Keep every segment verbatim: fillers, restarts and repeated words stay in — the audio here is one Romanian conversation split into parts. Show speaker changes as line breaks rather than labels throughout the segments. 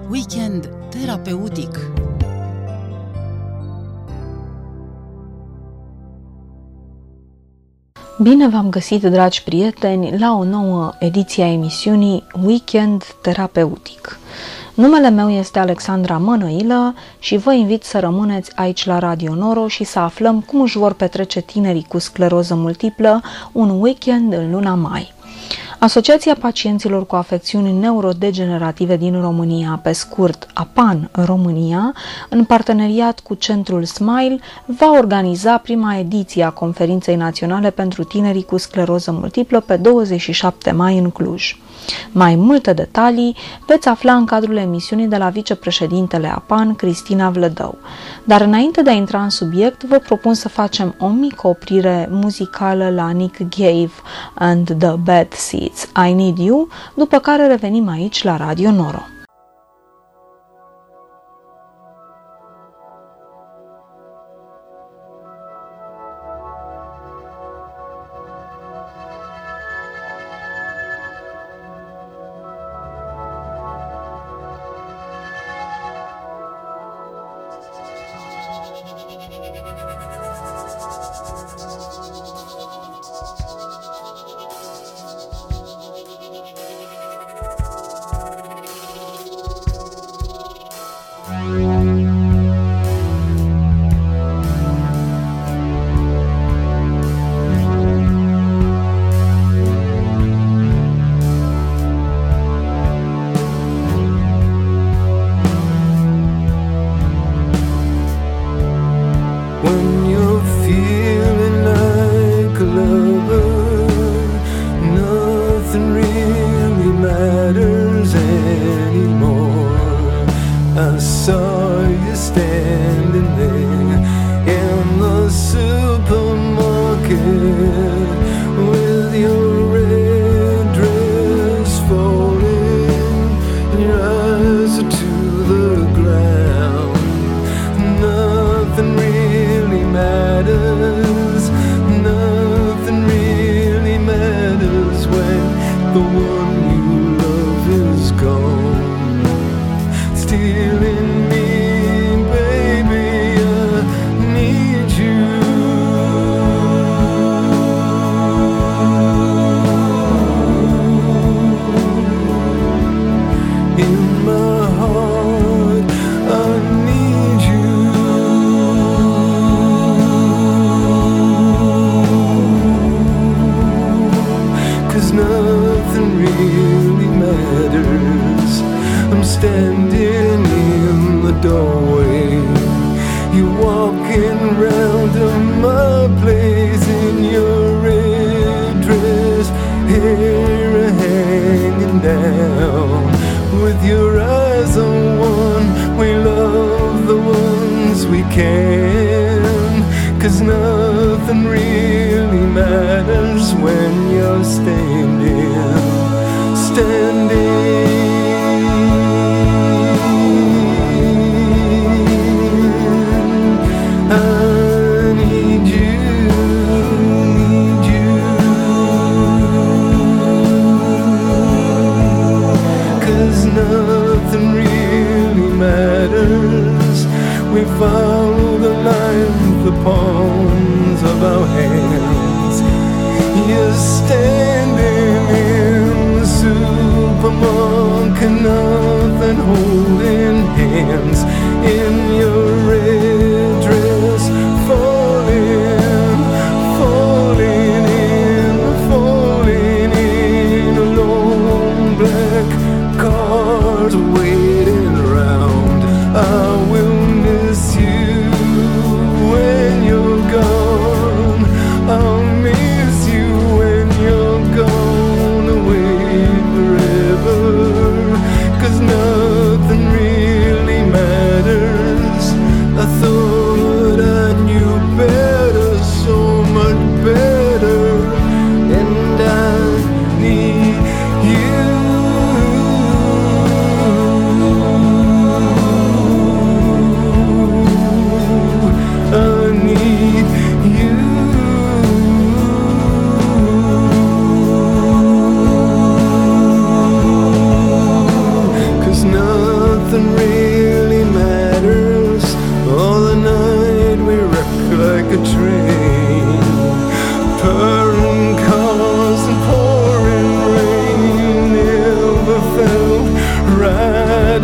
Weekend terapeutic.
Bine v-am găsit, dragi prieteni, la o nouă ediție a emisiunii Weekend terapeutic. Numele meu este Alexandra Mănăilă și vă invit să rămâneți aici la Radio Noro și să aflăm cum își vor petrece tinerii cu scleroză multiplă un weekend în luna mai. Asociația Pacienților cu Afecțiuni Neurodegenerative din România, pe scurt APAN România, în parteneriat cu Centrul Smile, va organiza prima ediție a Conferinței Naționale pentru Tinerii cu Scleroză Multiplă pe douăzeci și șapte mai în Cluj. Mai multe detalii veți afla în cadrul emisiunii de la vicepreședintele APAN, Cristina Vlădău. Dar înainte de a intra în subiect, vă propun să facem o mică oprire muzicală la Nick Cave and the Bad Seeds, I Need You, după care revenim aici la Radio Noro.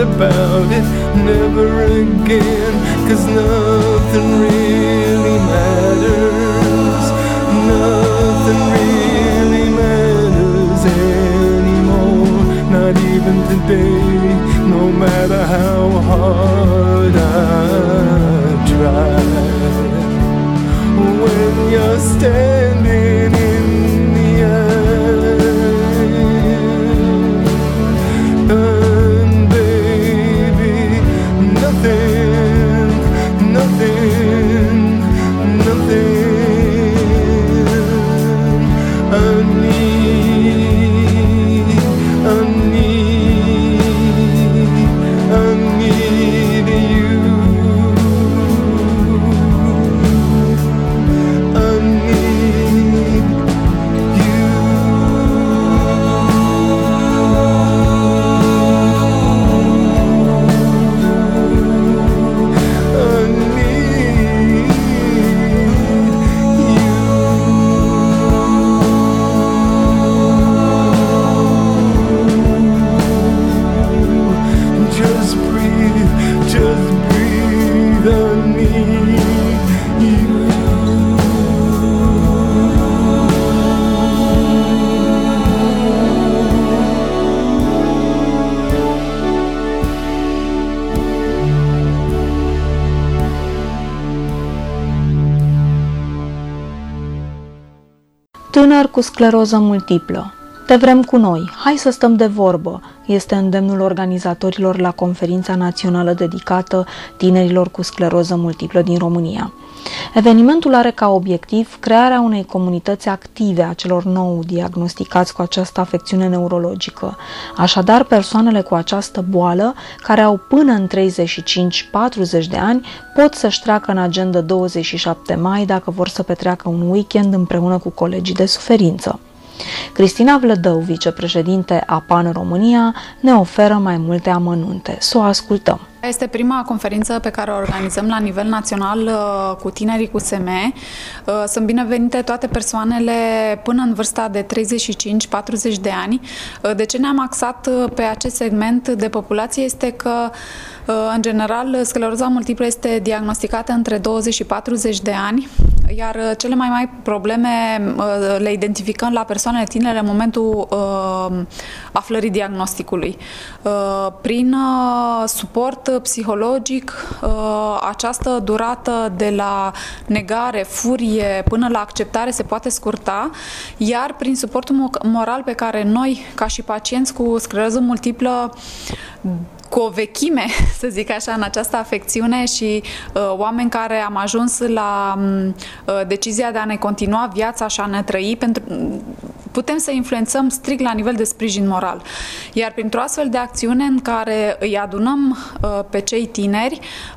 about it never again, 'cause nothing really matters, nothing really matters anymore, not even today, no matter how hard I try. When you're standing in the air, and baby, nothing, nothing, nothing I need, I need, I need you.
Tânăr cu scleroză multiplă. Te vrem cu noi, hai să stăm de vorbă, este îndemnul organizatorilor la conferința națională dedicată tinerilor cu scleroză multiplă din România. Evenimentul are ca obiectiv crearea unei comunități active a celor nou diagnosticați cu această afecțiune neurologică. Așadar, persoanele cu această boală, care au până în treizeci și cinci patruzeci de ani, pot să-și treacă în agenda douăzeci și șapte mai dacă vor să petreacă un weekend împreună cu colegii de suferință. Cristina Vlădău, vicepreședinte a PAN România, ne oferă mai multe amănunte. Să o ascultăm.
Este prima conferință pe care o organizăm la nivel național cu tinerii cu S M E. Sunt binevenite toate persoanele până în vârsta de treizeci și cinci patruzeci de ani. De ce ne-am axat pe acest segment de populație este că, în general, scleroza multiplă este diagnosticată între douăzeci și patruzeci de ani, iar cele mai mari probleme le identificăm la persoanele tinere în momentul aflării diagnosticului. Prin suport psihologic, această durată de la negare, furie, până la acceptare se poate scurta, iar prin suportul moral pe care noi, ca și pacienți cu scleroză multiplă, cu o vechime, să zic așa, în această afecțiune și uh, oameni care am ajuns la uh, decizia de a ne continua viața și a ne trăi, pentru, putem să influențăm strict la nivel de sprijin moral. Iar printr-o astfel de acțiune în care îi adunăm uh, pe cei tineri,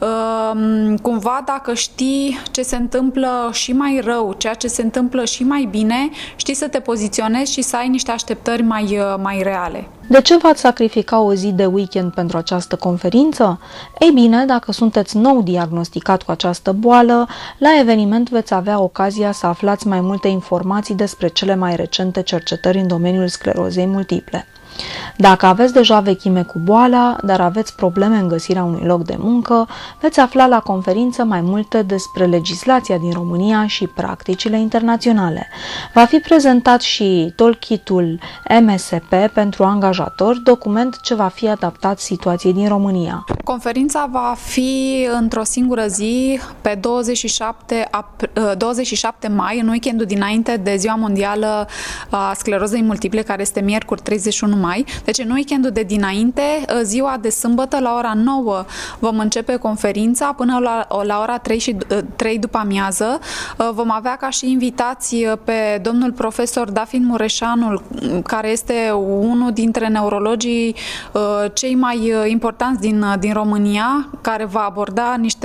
uh, cumva dacă știi ce se întâmplă și mai rău, ceea ce se întâmplă și mai bine, știi să te poziționezi și să ai niște așteptări mai, uh, mai reale.
De ce v-ați sacrifica o zi de weekend pentru această conferință? Ei bine, dacă sunteți nou diagnosticat cu această boală, la eveniment veți avea ocazia să aflați mai multe informații despre cele mai recente cercetări în domeniul sclerozei multiple. Dacă aveți deja vechime cu boala, dar aveți probleme în găsirea unui loc de muncă, veți afla la conferință mai multe despre legislația din România și practicile internaționale. Va fi prezentat și toolkit-ul M S P pentru angajatori, document ce va fi adaptat situației din România.
Conferința va fi într-o singură zi, pe douăzeci și șapte, douăzeci și șapte mai, în weekendul dinainte de Ziua Mondială a Sclerozei Multiple, care este miercuri treizeci și unu mai. Deci în weekendul de dinainte, ziua de sâmbătă, la ora nouă vom începe conferința până la, la ora trei și trei după amiază. Vom avea ca și invitați pe domnul profesor Dafin Mureșanul, care este unul dintre neurologii cei mai importanți din, din România, care va aborda niște,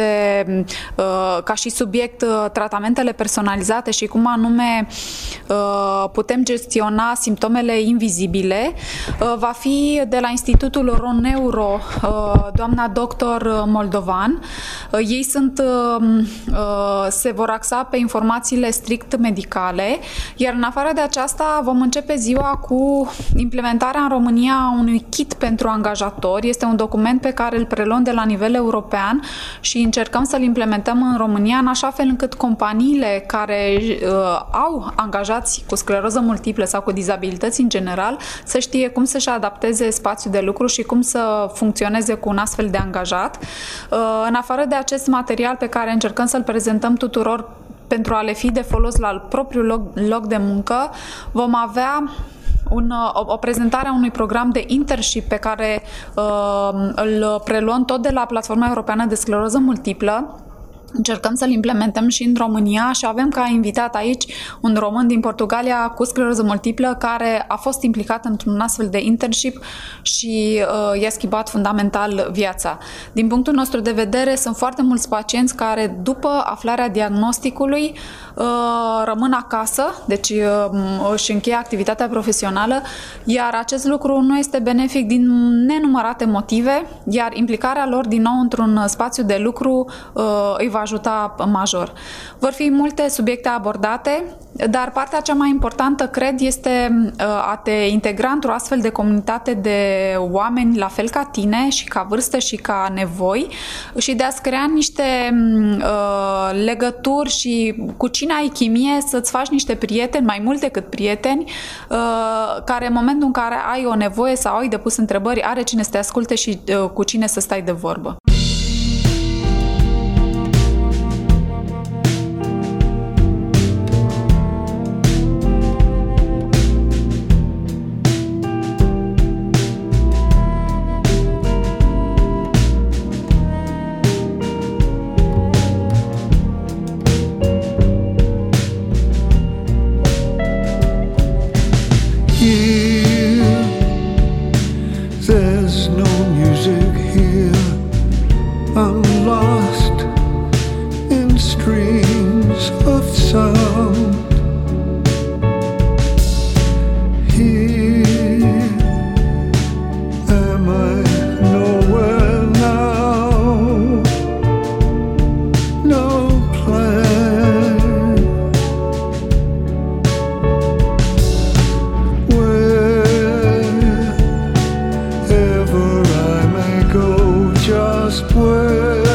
ca și subiect, tratamentele personalizate și cum anume putem gestiona simptomele invizibile, va fi de la Institutul RoNeuro, doamna doctor Moldovan. Ei sunt, se vor axa pe informațiile strict medicale, iar în afară de aceasta vom începe ziua cu implementarea în România a unui kit pentru angajatori. Este un document pe care îl preluăm de la nivel european și încercăm să-l implementăm în România în așa fel încât companiile care uh, au angajați cu scleroză multiplă sau cu dizabilități în general să știe cum să-și adapteze spațiul de lucru și cum să funcționeze cu un astfel de angajat. Uh, în afară de acest material pe care încercăm să-l prezentăm tuturor pentru a le fi de folos la propriul loc, loc de muncă, vom avea Un, o, o prezentare a unui program de internship pe care uh, îl preluăm tot de la Platforma Europeană de Scleroză Multiplă. Încercăm să-l implementăm și în România și avem ca invitat aici un român din Portugalia cu scleroză multiplă care a fost implicat într-un astfel de internship și uh, i-a schimbat fundamental viața. Din punctul nostru de vedere, sunt foarte mulți pacienți care, după aflarea diagnosticului, uh, rămân acasă, deci uh, își încheie activitatea profesională, iar acest lucru nu este benefic din nenumărate motive, iar implicarea lor din nou într-un spațiu de lucru uh, îi va ajuta major. Vor fi multe subiecte abordate, dar partea cea mai importantă, cred, este a te integra într-o astfel de comunitate de oameni la fel ca tine și ca vârstă și ca nevoi și de a-ți crea niște uh, legături și cu cine ai chimie să-ți faci niște prieteni, mai mult decât prieteni, uh, care în momentul în care ai o nevoie sau ai de pus întrebări, are cine să te asculte și uh, cu cine să stai de vorbă.
There's no music here. I'm lost in streams of sound. Here am I nowhere now. No plan. Wherever I may go, just where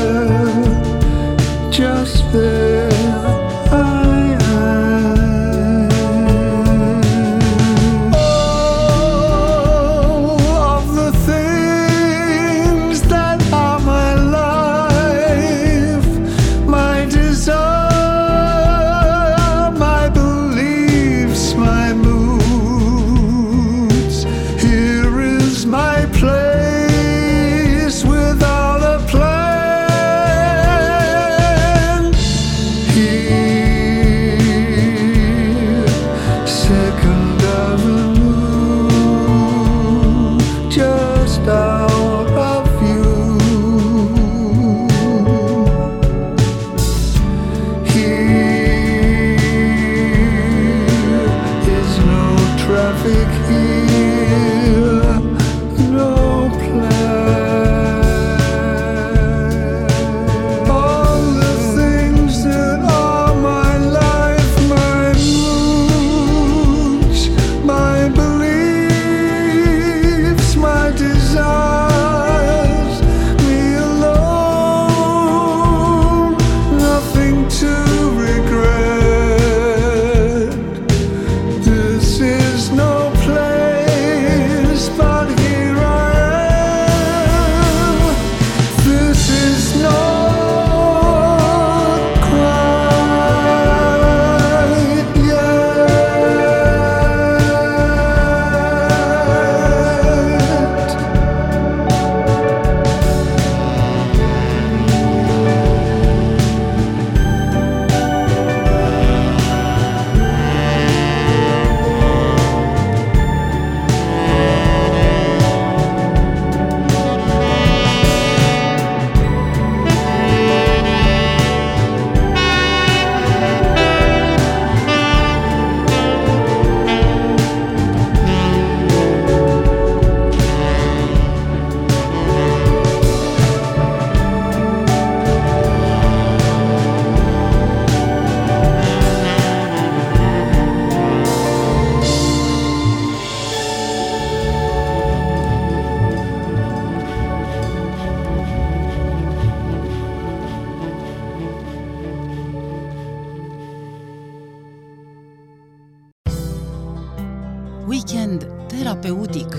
Weekend terapeutic.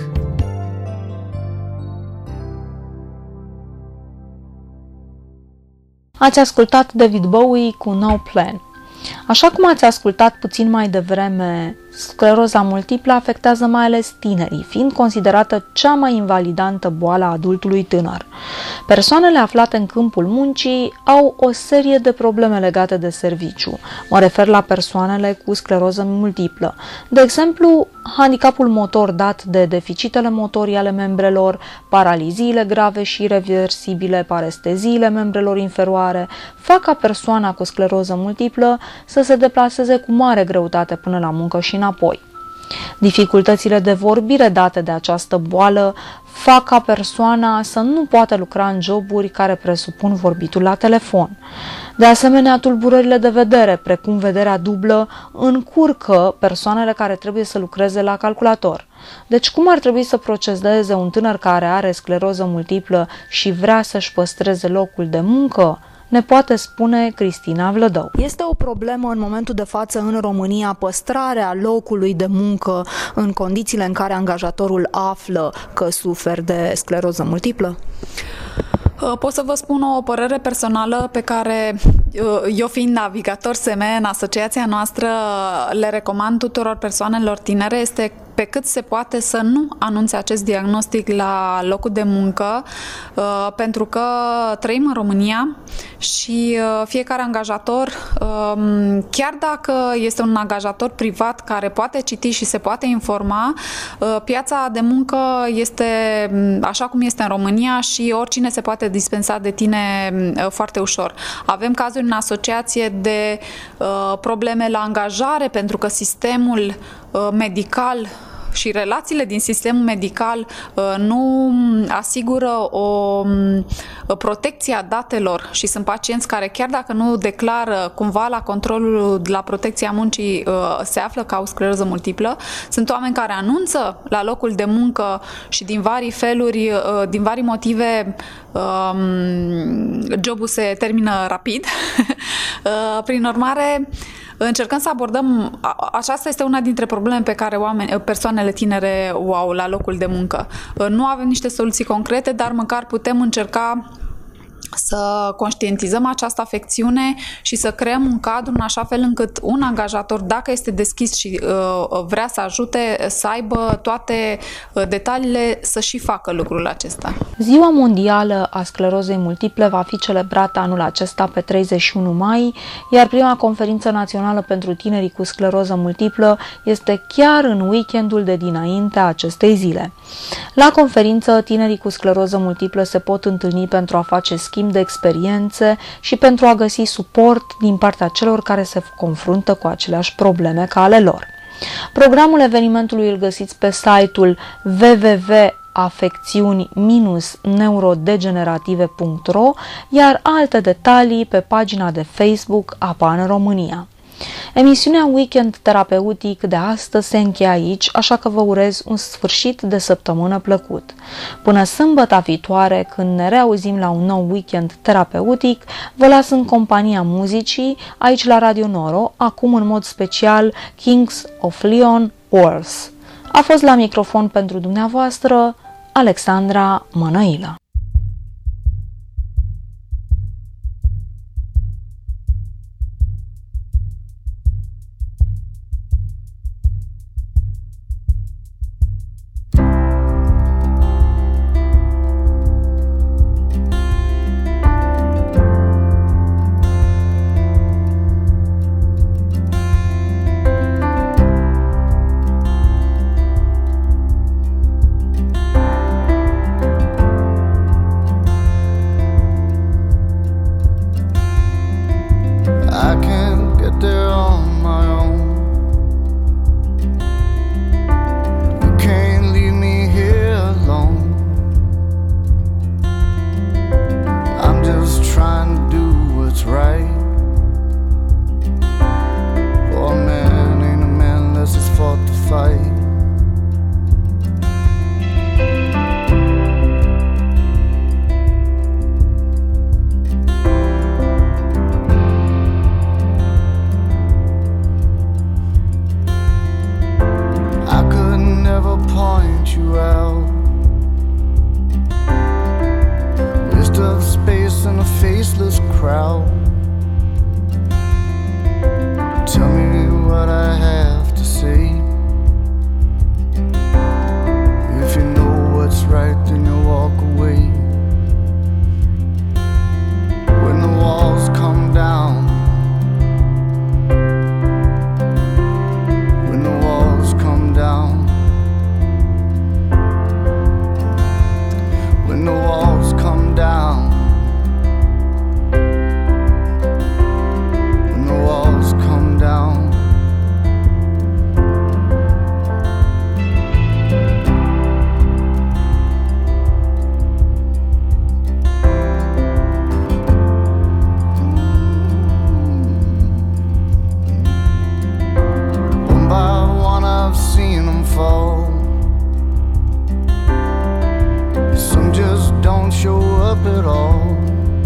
Ați ascultat David Bowie cu No Plan. Așa cum ați ascultat puțin mai devreme, scleroza multiplă afectează mai ales tinerii, fiind considerată cea mai invalidantă boală a adultului tânăr. Persoanele aflate în câmpul muncii au o serie de probleme legate de serviciu. Mă refer la persoanele cu scleroză multiplă. De exemplu, handicapul motor dat de deficitele motorii ale membrelor, paraliziile grave și irreversibile, paresteziile membrelor inferioare, fac ca persoana cu scleroză multiplă să se deplaseze cu mare greutate până la muncă și înapoi. Dificultățile de vorbire date de această boală fac ca persoana să nu poată lucra în joburi care presupun vorbitul la telefon. De asemenea, tulburările de vedere, precum vederea dublă, încurcă persoanele care trebuie să lucreze la calculator. Deci cum ar trebui să procedeze un tânăr care are scleroză multiplă și vrea să-și păstreze locul de muncă? Ne poate spune Cristina Vlădău. Este o problemă în momentul de față în România păstrarea locului de muncă în condițiile în care angajatorul află că suferi de scleroză multiplă?
Pot să vă spun o părere personală pe care eu, fiind navigator S M E în asociația noastră, le recomand tuturor persoanelor tinere, este pe cât se poate să nu anunțe acest diagnostic la locul de muncă, pentru că trăim în România și fiecare angajator, chiar dacă este un angajator privat care poate citi și se poate informa, piața de muncă este așa cum este în România și oricine se poate dispensa de tine foarte ușor. Avem cazuri în asociație de probleme la angajare pentru că sistemul medical și relațiile din sistemul medical nu asigură o protecție a datelor și sunt pacienți care chiar dacă nu declară cumva la controlul la protecția muncii se află că au scleroză multiplă. Sunt oameni care anunță la locul de muncă și din vari feluri, din vari motive jobul se termină rapid. Prin urmare, încercăm să abordăm, aceasta este una dintre probleme pe care oameni, persoanele tinere o au la locul de muncă. Nu avem niște soluții concrete, dar măcar putem încerca să conștientizăm această afecțiune și să creăm un cadru în așa fel încât un angajator, dacă este deschis și uh, vrea să ajute, să aibă toate uh, detaliile să și facă lucrul acesta.
Ziua mondială a sclerozei multiple va fi celebrată anul acesta pe treizeci și unu mai, iar prima conferință națională pentru tinerii cu scleroză multiplă este chiar în weekendul de dinainte a acestei zile. La conferință, tinerii cu scleroză multiplă se pot întâlni pentru a face schimb de experiențe și pentru a găsi suport din partea celor care se confruntă cu aceleași probleme ca ale lor. Programul evenimentului îl găsiți pe site-ul w w w punct afecțiuni neurodegenerative punct ro, iar alte detalii pe pagina de Facebook A P A N România. Emisiunea Weekend Terapeutic de astăzi se încheie aici, așa că vă urez un sfârșit de săptămână plăcut. Până sâmbătă viitoare, când ne reauzim la un nou Weekend Terapeutic, vă las în compania muzicii, aici la Radio Noro, acum în mod special Kings of Leon Wars. A fost la microfon pentru dumneavoastră Alexandra Mănăilă.
faceless crowd. Tell me what I have to say. If you know what's right, then you walk away. When the walls come down, when the walls come down, when the walls come down, when the walls come down. One by one I've seen them fall. Some just don't show up at all.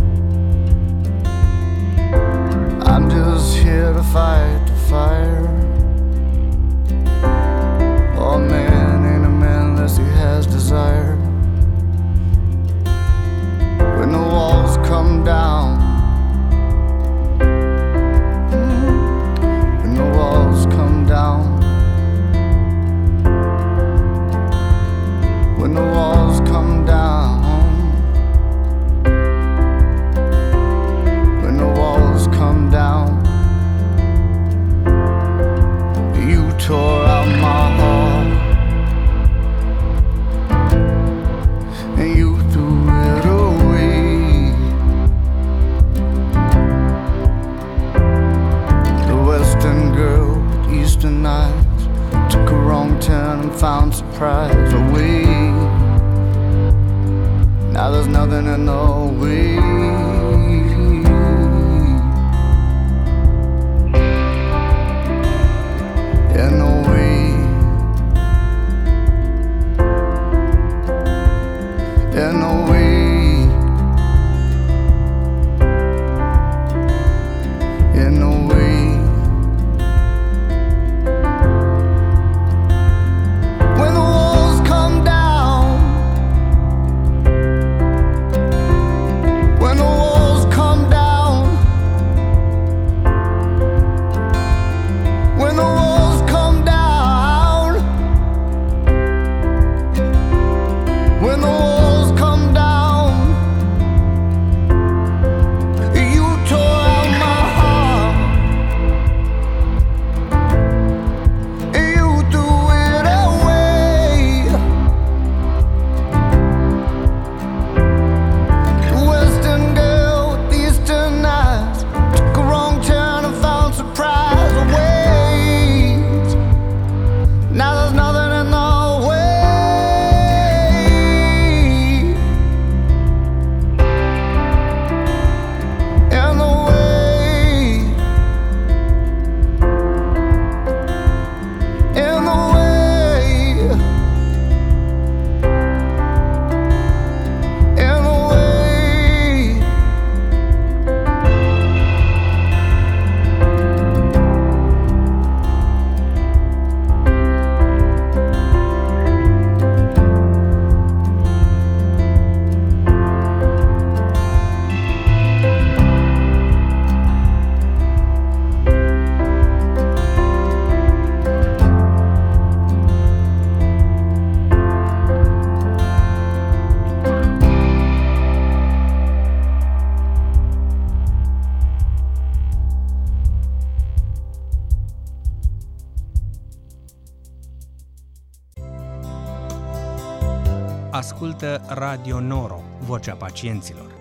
I'm just here to fight the fire. Oh, man ain't a man unless he has desire. When the walls come down, when the walls come down, when the walls come down, when the walls come down. You tore out my heart and you threw it away. The western girl with eastern eyes took a wrong turn and found surprise away. Now there's nothing in the way. In the way. In the way. In the way. When the walls come down, when the walls come down, when the walls come down, when the walls come down, you tore out my heart, you threw it away. Western girl with eastern eyes took a wrong turn and found surprise awaits. Now there's nothing in the way. In the way. In the way. In the way.
Ascultă Radio Noro, vocea pacienților.